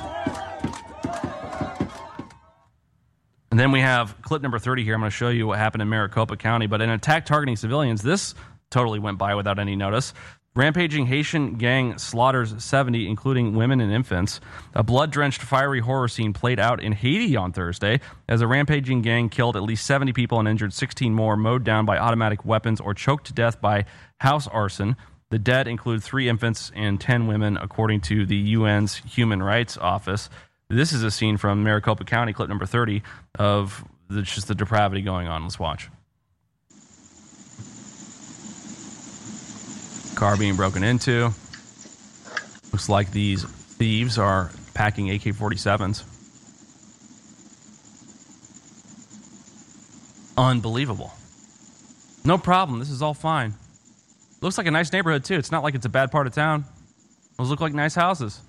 And then we have clip number 30 here. I'm going to show you what happened in Maricopa County. But an attack targeting civilians, this totally went by without any notice. Rampaging Haitian gang slaughters 70, including women and infants. A blood-drenched, fiery horror scene played out in Haiti on Thursday as a rampaging gang killed at least 70 people and injured 16 more, mowed down by automatic weapons or choked to death by house arson. The dead include 3 infants and 10 women, according to the UN's Human Rights Office. This is a scene from Maricopa County, clip number 30, of just the depravity going on. Let's watch. Car being broken into. Looks like these thieves are packing AK-47s. Unbelievable. No problem. This is all fine. Looks like a nice neighborhood, too. It's not like it's a bad part of town. Those look like nice houses.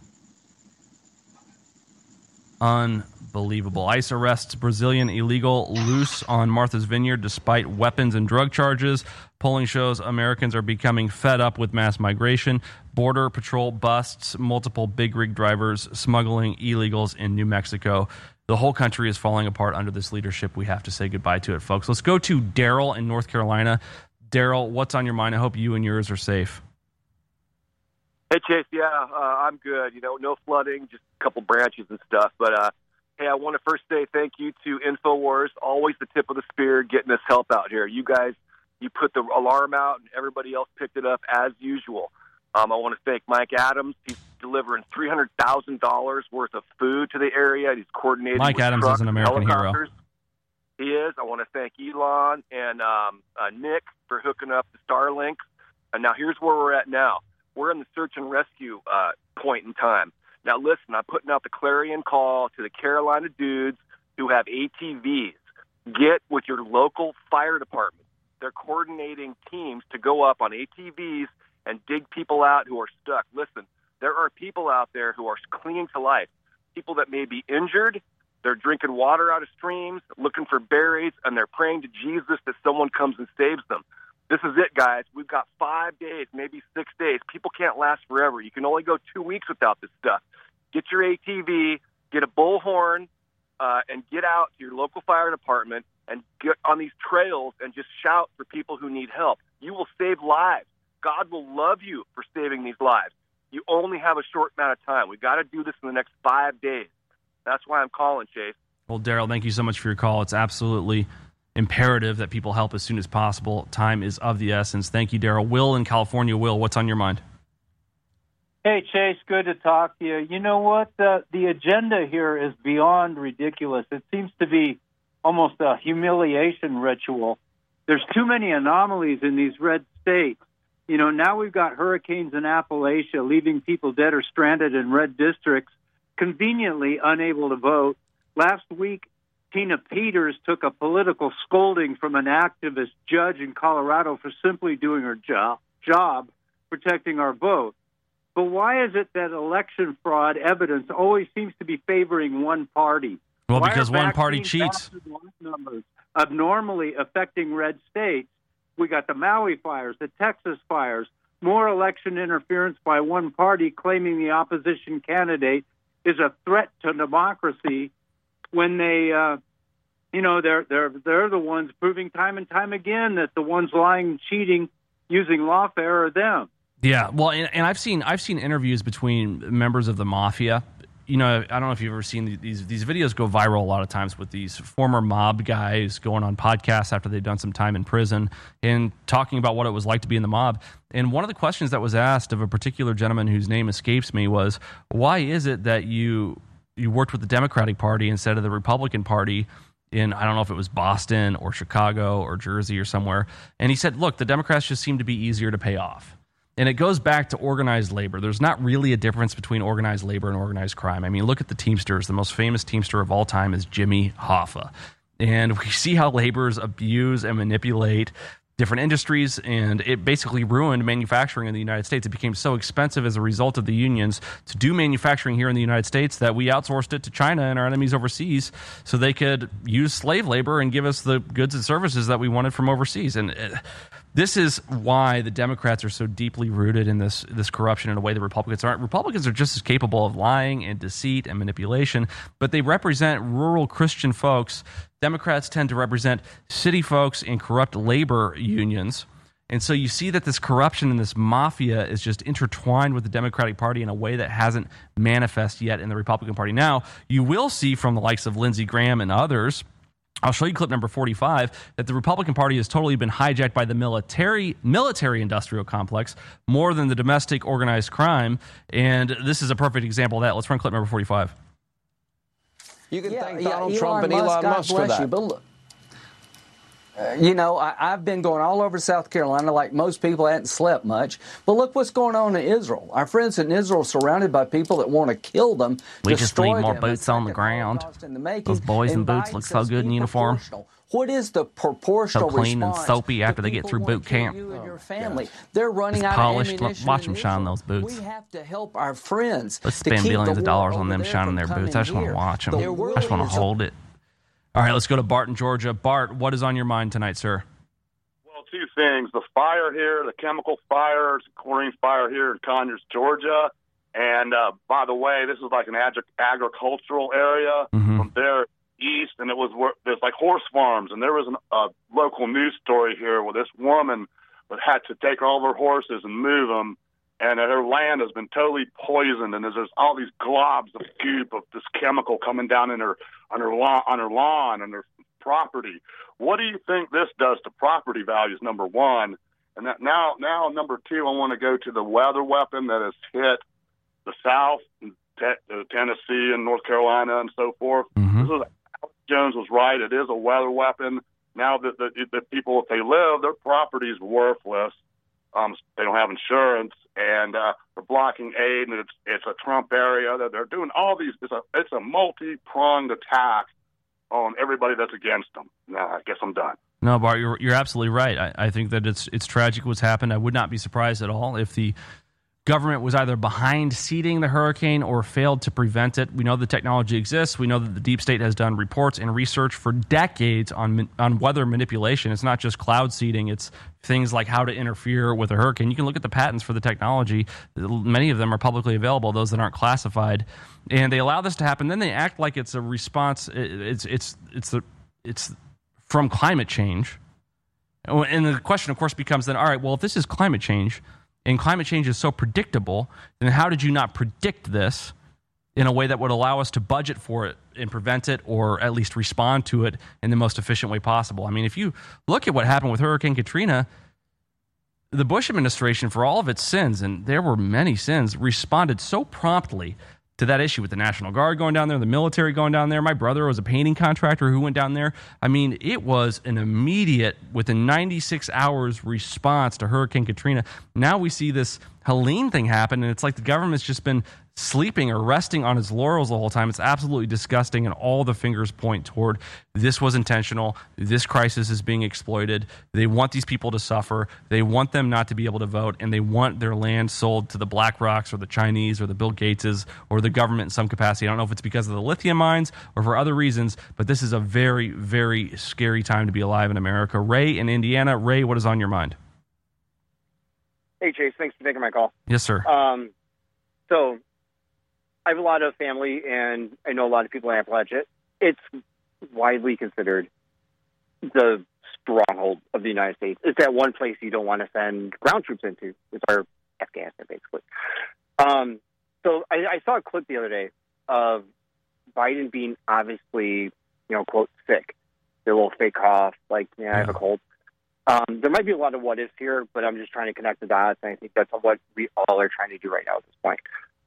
Unbelievable. ICE arrests Brazilian illegal loose on Martha's Vineyard despite weapons and drug charges. Polling shows Americans are becoming fed up with mass migration. Border Patrol busts multiple big rig drivers smuggling illegals in New Mexico. The whole country is falling apart under this leadership. We have to say goodbye to it, folks. Let's go to Daryl in North Carolina. Daryl, what's on your mind? I hope you and yours are safe. Hey, Chase. Yeah, I'm good. You know, no flooding, just a couple branches and stuff. But, hey, I want to first say thank you to InfoWars, always the tip of the spear, getting us help out here. You guys, you put the alarm out, and everybody else picked it up as usual. I want to thank Mike Adams. He's delivering $300,000 worth of food to the area. He's coordinating Mike with Adams trucks, is an American hero. He is. I want to thank Elon and Nick for hooking up the Starlink. And now here's where we're at now. We're in the search and rescue point in time. Now, listen, I'm putting out the clarion call to the Carolina dudes who have ATVs. Get with your local fire department. They're coordinating teams to go up on ATVs and dig people out who are stuck. Listen, there are people out there who are clinging to life, people that may be injured. They're drinking water out of streams, looking for berries, and they're praying to Jesus that someone comes and saves them. This is it, guys. We've got 5 days, maybe 6 days. People can't last forever. You can only go 2 weeks without this stuff. Get your ATV, get a bullhorn, and get out to your local fire department and get on these trails and just shout for people who need help. You will save lives. God will love you for saving these lives. You only have a short amount of time. We've got to do this in the next 5 days. That's why I'm calling, Chase. Well, Daryl, thank you so much for your call. It's absolutely imperative that people help as soon as possible. Time is of the essence. Thank you, Daryl. Will in California. Will, what's on your mind? Hey, Chase, good to talk to you. You know what? The agenda here is beyond ridiculous. It seems to be almost a humiliation ritual. There's too many anomalies in these red states. Now we've got hurricanes in Appalachia leaving people dead or stranded in red districts, conveniently unable to vote. Last week, Tina Peters took a political scolding from an activist judge in Colorado for simply doing her job protecting our vote. But why is it that election fraud evidence always seems to be favoring one party? Well, Why because are one party vaccine cheats. numbers abnormally affecting red states? We got the Maui fires, the Texas fires, more election interference by one party claiming the opposition candidate is a threat to democracy when they, they're the ones proving time and time again that the ones lying and cheating using lawfare are them. Yeah, well, and I've seen interviews between members of the mafia. I don't know if you've ever seen these videos go viral a lot of times with these former mob guys going on podcasts after they've done some time in prison and talking about what it was like to be in the mob. And one of the questions that was asked of a particular gentleman whose name escapes me was, why is it that you worked with the Democratic Party instead of the Republican Party in, I don't know if it was Boston or Chicago or Jersey or somewhere? And he said, look, the Democrats just seem to be easier to pay off. And it goes back to organized labor. There's not really a difference between organized labor and organized crime. I mean, look at the Teamsters. The most famous Teamster of all time is Jimmy Hoffa. And we see how laborers abuse and manipulate different industries, and it basically ruined manufacturing in the United States. It became so expensive as a result of the unions to do manufacturing here in the United States that we outsourced it to China and our enemies overseas so they could use slave labor and give us the goods and services that we wanted from overseas. And this is why the Democrats are so deeply rooted in this corruption in a way the Republicans aren't. Republicans are just as capable of lying and deceit and manipulation, but they represent rural Christian folks. Democrats tend to represent city folks and corrupt labor unions. And so you see that this corruption and this mafia is just intertwined with the Democratic Party in a way that hasn't manifested yet in the Republican Party. Now, you will see from the likes of Lindsey Graham and others, I'll show you clip number 45, that the Republican Party has totally been hijacked by the military-industrial complex more than the domestic organized crime. And this is a perfect example of that. Let's run clip number 45. You can thank Donald Trump and Elon Musk for that. But look, I've been going all over South Carolina like most people. I hadn't slept much. But look what's going on in Israel. Our friends in Israel are surrounded by people that want to kill them. We just need more boots on the ground. Those boys in boots look so good in uniform. What is the proportional so clean and soapy after they get through boot camp. You and your family. They're running out polished. of ammunition. Watch them shine those boots. We have to help our friends. Let's spend billions of dollars on them shining their boots. I just want to watch them. I just want to hold it. All right, let's go to Bart in Georgia. Bart, what is on your mind tonight, sir? Well, two things. The fire here, the chemical fire, chlorine fire here in Conyers, Georgia. And by the way, this is like an agricultural area from there east, and there's like horse farms. And there was a local news story here where this woman had to take all of her horses and move them, and her land has been totally poisoned, and there's all these globs of goop of this chemical coming down on her lawn and her property. What do you think this does to property values, number one? And that now number two, I want to go to the weather weapon that has hit the South, Tennessee and North Carolina and so forth. Alex Jones was right. It is a weather weapon. Now that the people, if they live, their property is worthless. They don't have insurance, and they're blocking aid, and it's a Trump area. They're doing all these. It's a multi-pronged attack on everybody that's against them. Now, I guess I'm done. No, Bart, you're absolutely right. I think that it's tragic what's happened. I would not be surprised at all if the government was either behind seeding the hurricane or failed to prevent it. We know the technology exists. We know that the deep state has done reports and research for decades on weather manipulation. It's not just cloud seeding. It's things like how to interfere with a hurricane. You can look at the patents for the technology. Many of them are publicly available, those that aren't classified. And they allow this to happen. Then they act like it's a response. It's from climate change. And the question, of course, becomes then, all right, well, if this is climate change, and climate change is so predictable, then how did you not predict this in a way that would allow us to budget for it and prevent it, or at least respond to it in the most efficient way possible? I mean, if you look at what happened with Hurricane Katrina, the Bush administration, for all of its sins, and there were many sins, responded so promptly to that issue with the National Guard going down there, the military going down there. My brother was a painting contractor who went down there. I mean, it was an immediate, within 96 hours, response to Hurricane Katrina. Now we see this Helene thing happen, and it's like the government's just been sleeping or resting on its laurels the whole time. It's absolutely disgusting, and all the fingers point toward this was intentional. This crisis is being exploited. They want these people to suffer. They want them not to be able to vote, and they want their land sold to the BlackRocks or the Chinese or the Bill Gateses or the government in some capacity. I don't know if it's because of the lithium mines or for other reasons, but this is a very, very scary time to be alive in America. Ray in Indiana. Ray, what is on your mind? Hey, Chase. Thanks for taking my call. Yes, sir. So I have a lot of family, and I know a lot of people in Appalachia. It's widely considered the stronghold of the United States. It's that one place you don't want to send ground troops into. It's our Afghanistan, basically. So I saw a clip the other day of Biden being obviously, quote, sick. A little fake cough, like, I have a cold. There might be a lot of what ifs here, but I'm just trying to connect the dots, and I think that's what we all are trying to do right now at this point.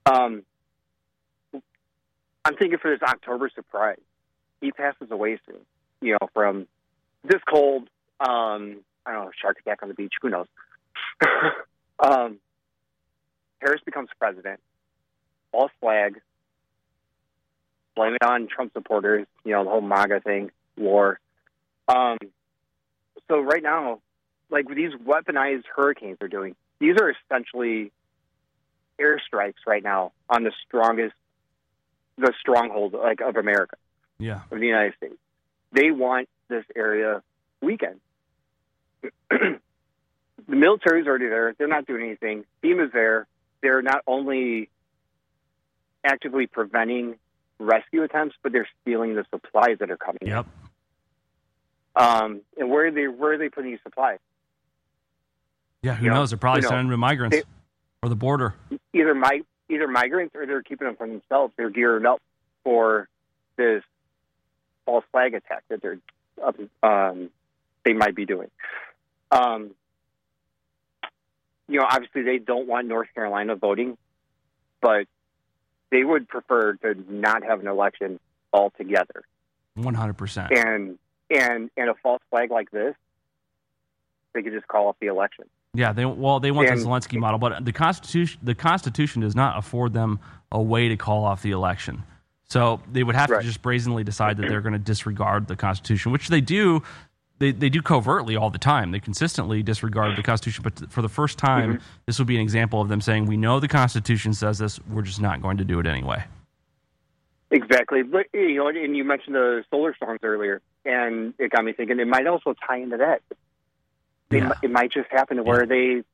I'm thinking for this October surprise, he passes away soon, from this cold, I don't know, shark attack on the beach, who knows. Harris becomes president, false flag, blame it on Trump supporters, the whole MAGA thing, war. So right now, like with these weaponized hurricanes they're doing, these are essentially airstrikes right now on the stronghold of America, of the United States. They want this area weakened. The military's already there. They're not doing anything. FEMA's there. They're not only actively preventing rescue attempts, but they're stealing the supplies that are coming in. And where are they putting these supplies? Yeah, who knows? They're probably sending them to migrants or the border. Either migrants or they're keeping them for themselves. They're geared up for this false flag attack that they might be doing. Obviously they don't want North Carolina voting, but they would prefer to not have an election altogether. 100%. And a false flag like this, they could just call off the election. Yeah, they want the Zelensky model, but the Constitution does not afford them a way to call off the election. So they would have to just brazenly decide that they're going to disregard the Constitution, which they do. They do covertly all the time. They consistently disregard the Constitution, but for the first time, this would be an example of them saying, we know the Constitution says this, we're just not going to do it anyway. Exactly. But, and you mentioned the solar storms earlier, and it got me thinking it might also tie into that. It might just happen to where they,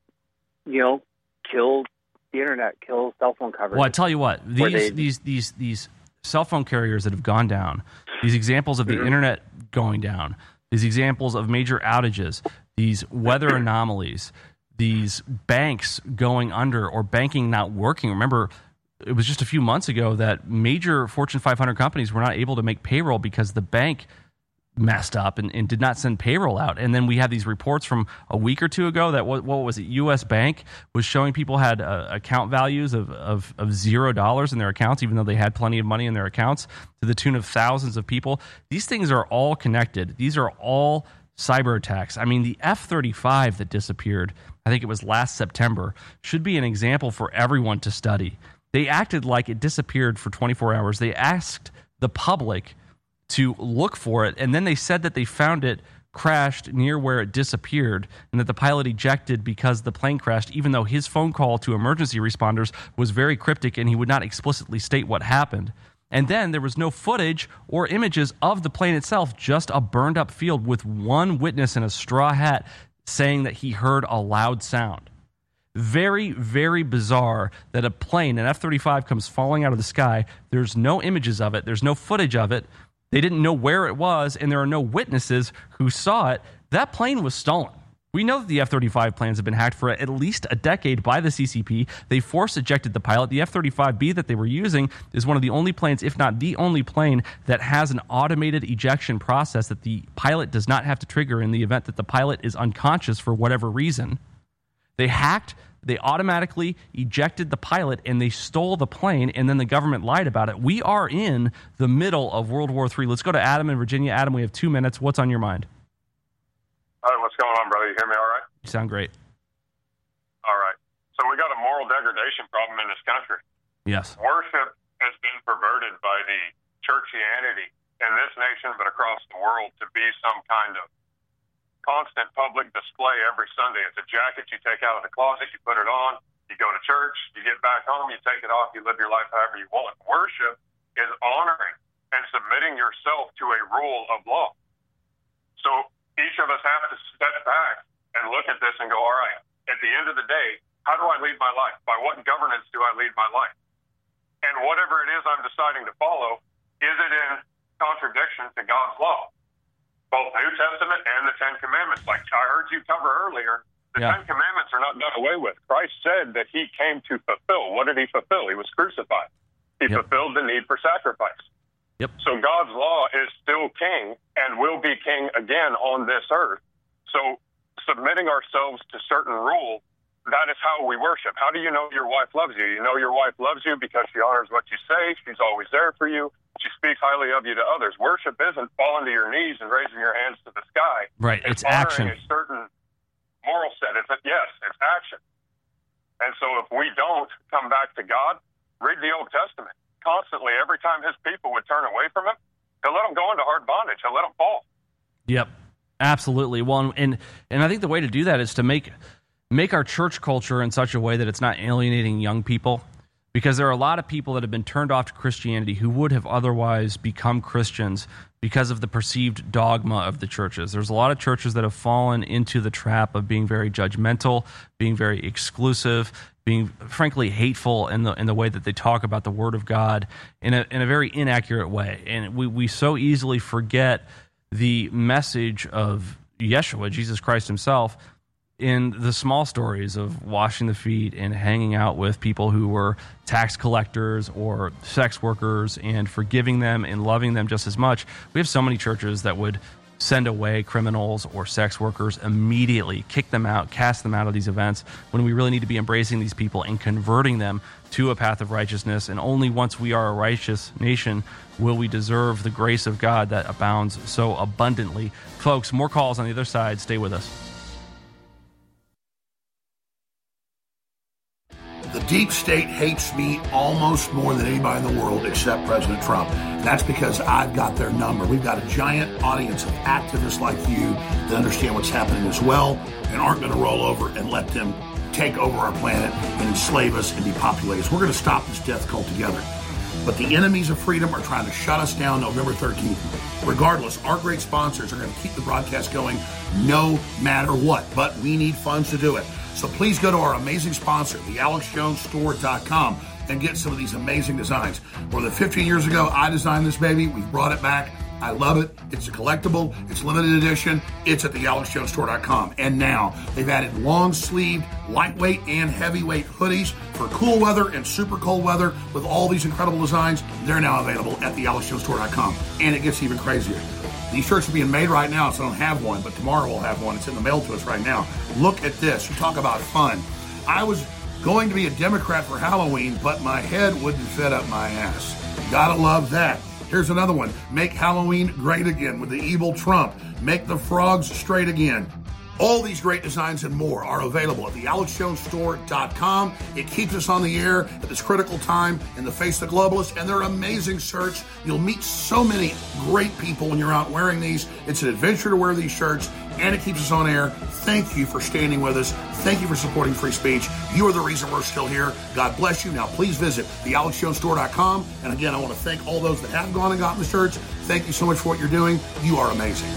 kill the internet, kill cell phone coverage. Well, I tell you what, these cell phone carriers that have gone down, these examples of the internet going down, these examples of major outages, these weather anomalies, these banks going under or banking not working. Remember, it was just a few months ago that major Fortune 500 companies were not able to make payroll because the bank messed up and did not send payroll out. And then we had these reports from a week or two ago that, what was it, U.S. Bank was showing people had account values of $0 in their accounts, even though they had plenty of money in their accounts, to the tune of thousands of people. These things are all connected. These are all cyber attacks. I mean, the F-35 that disappeared, I think it was last September, should be an example for everyone to study. They acted like it disappeared for 24 hours. They asked the public to look for it, and then they said that they found it crashed near where it disappeared and that the pilot ejected because the plane crashed, even though his phone call to emergency responders was very cryptic and he would not explicitly state what happened. And then there was no footage or images of the plane itself, just a burned up field with one witness in a straw hat saying that he heard a loud sound. Very, very bizarre that a plane, an F-35, comes falling out of the sky. There's no images of it. There's no footage of it. They didn't know where it was, and there are no witnesses who saw it. That plane was stolen. We know that the F-35 planes have been hacked for at least a decade by the CCP. They force-ejected the pilot. The F-35B that they were using is one of the only planes, if not the only plane, that has an automated ejection process that the pilot does not have to trigger in the event that the pilot is unconscious for whatever reason. They hacked, they automatically ejected the pilot, and they stole the plane, and then the government lied about it. We are in the middle of World War III. Let's go to Adam in Virginia. Adam, we have 2 minutes. What's on your mind? Hi, what's going on, brother? You hear me all right? You sound great. All right. So we got a moral degradation problem in this country. Yes. Worship has been perverted by the churchianity in this nation, but across the world, to be some kind of constant public display every Sunday. It's a jacket you take out of the closet, you put it on, you go to church, you get back home, you take it off, you live your life however you want. Worship is honoring and submitting yourself to a rule of law. So each of us have to step back and look at this and go, all right, at the end of the day, how do I lead my life? By what governance do I lead my life? And whatever it is I'm deciding to follow, is it in contradiction to God's law? Both New Testament and the Ten Commandments. Like I heard you cover earlier, the Ten Commandments are not done away with. Christ said that he came to fulfill. What did he fulfill? He was crucified. He fulfilled the need for sacrifice. So God's law is still king and will be king again on this earth. So submitting ourselves to certain rules, that is how we worship. How do you know your wife loves you? You know your wife loves you because she honors what you say. She's always there for you. She speaks highly of you to others. Worship isn't falling to your knees and raising your hands to the sky. Right, it's action. A certain moral set. It's action. And so if we don't come back to God, read the Old Testament. Constantly, every time his people would turn away from him, he'll let them go into hard bondage. He'll let them fall. Yep, absolutely. Well, and I think the way to do that is to make our church culture in such a way that it's not alienating young people. Because there are a lot of people that have been turned off to Christianity who would have otherwise become Christians because of the perceived dogma of the churches. There's a lot of churches that have fallen into the trap of being very judgmental, being very exclusive, being frankly hateful in the way that they talk about the Word of God in a very inaccurate way. And we so easily forget the message of Yeshua, Jesus Christ himself, in the small stories of washing the feet and hanging out with people who were tax collectors or sex workers and forgiving them and loving them just as much. We have so many churches that would send away criminals or sex workers immediately, kick them out, cast them out of these events, when we really need to be embracing these people and converting them to a path of righteousness. And only once we are a righteous nation will we deserve the grace of God that abounds so abundantly. Folks, more calls on the other side. Stay with us. The deep state hates me almost more than anybody in the world except President Trump. And that's because I've got their number. We've got a giant audience of activists like you that understand what's happening as well and aren't going to roll over and let them take over our planet and enslave us and depopulate us. We're going to stop this death cult together. But the enemies of freedom are trying to shut us down November 13th. Regardless, our great sponsors are going to keep the broadcast going no matter what. But we need funds to do it. So please go to our amazing sponsor, thealexjonesstore.com, and get some of these amazing designs. More than 15 years ago, I designed this baby. We've brought it back. I love it. It's a collectible. It's limited edition. It's at thealexjonesstore.com. And now they've added long-sleeved, lightweight, and heavyweight hoodies for cool weather and super cold weather with all these incredible designs. They're now available at thealexjonesstore.com. And it gets even crazier. These shirts are being made right now, so I don't have one, but tomorrow we'll have one. It's in the mail to us right now. Look at this. You talk about fun. I was going to be a Democrat for Halloween, but my head wouldn't fit up my ass. Gotta love that. Here's another one. Make Halloween great again with the evil Trump. Make the frogs straight again. All these great designs and more are available at thealexjonesstore.com. It keeps us on the air at this critical time in the face of the globalists, and they're amazing shirts. You'll meet so many great people when you're out wearing these. It's an adventure to wear these shirts, and it keeps us on air. Thank you for standing with us. Thank you for supporting free speech. You are the reason we're still here. God bless you. Now, please visit thealexjonesstore.com. And again, I want to thank all those that have gone and gotten the shirts. Thank you so much for what you're doing. You are amazing.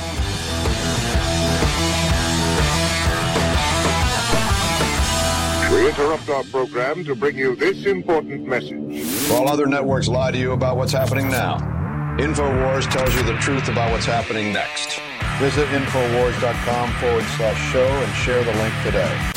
We interrupt our program to bring you this important message. While other networks lie to you about what's happening now, InfoWars tells you the truth about what's happening next. Visit Infowars.com/show and share the link today.